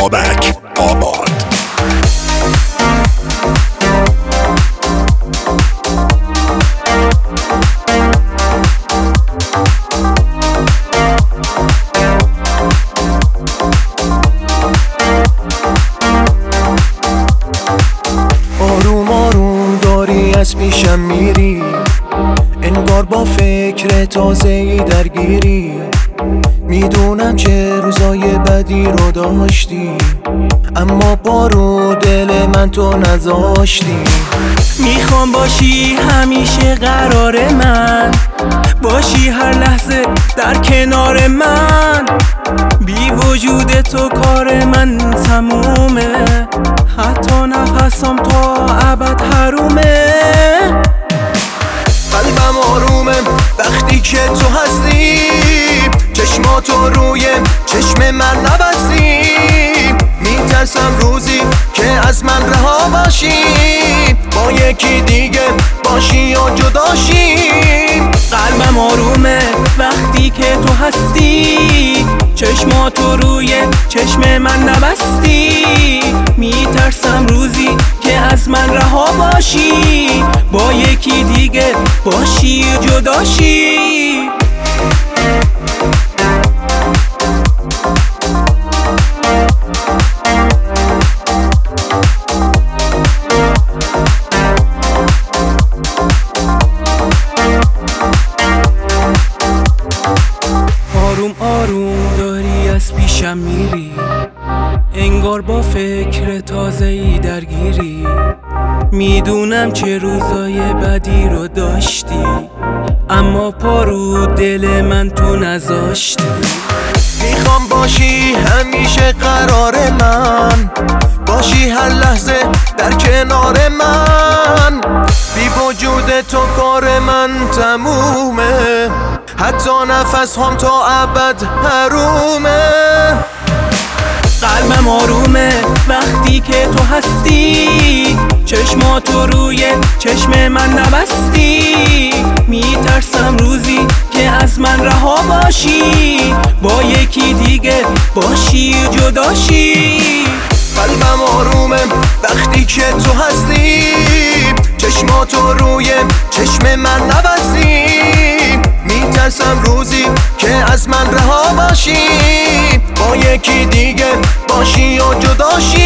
بابک آباد. آروم آروم داری از پیشم میری، انگار با فکر تازه‌ای درگیری. میدونم چه روزای بدی رو داشتی، اما بارو دل من تو نذاشتی. میخوام باشی همیشه قرار من، باشی هر لحظه در کنار من. بی وجود تو کار من تمومه، حتی نفسم تا ابد حرومه. قلبم آرومه وقتی که تو هستی، چشماتو روی چشم من نبستی. میترسم روزی که از من رها باشی، با یکی دیگه باشی یا جداشی. قلبم آرومه وقتی که تو هستی، چشماتو روی چشم من نبستی. میترسم روزی که از من رها باشی، با یکی دیگه باشی جداشی. آروم آروم داری از پیشم میری، انگار با فکر تازه‌ای درگیری. میدونم چه روزای بدی رو داشتی، اما پارو دل من تو نذاشتی. میخوام باشی همیشه قرار من، باشی هر لحظه در کنار من. بی وجود تو کار من تمومه، حتی نفس هم تا ابد حرومه. قلبم آرومه وقتی که تو هستی، چشماتو روی چشم من نبستی. میترسم روزی که از من رها باشی، با یکی دیگه باشی جداشی. قلبم آرومه وقتی که تو هستی، چشماتو روی چشم من نبستی. میترسم روزی که از من رها باشی، با یکی دیگه باشی یا جداشی.